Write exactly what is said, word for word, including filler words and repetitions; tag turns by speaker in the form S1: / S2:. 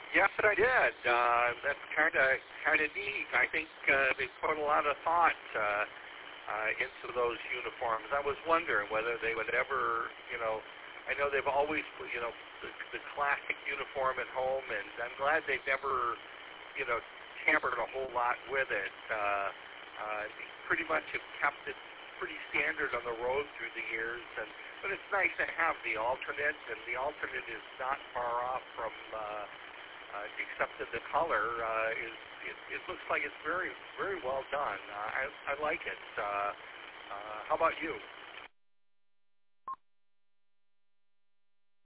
S1: Yes, I did. Uh, that's kind of kind of neat. I think uh, they put a lot of thought uh, uh, into those uniforms. I was wondering whether they would ever, you know, I know they've always, you know, the, the classic uniform at home, and I'm glad they've never, you know, tampered a whole lot with it. Uh, uh, they pretty much have kept it pretty standard on the road through the years, and but it's nice to have the alternate, and the alternate is not far off from. Uh, Uh, except that the color uh, is, it, it looks like it's very, very well done. Uh, I, I like it. Uh, uh, how about you?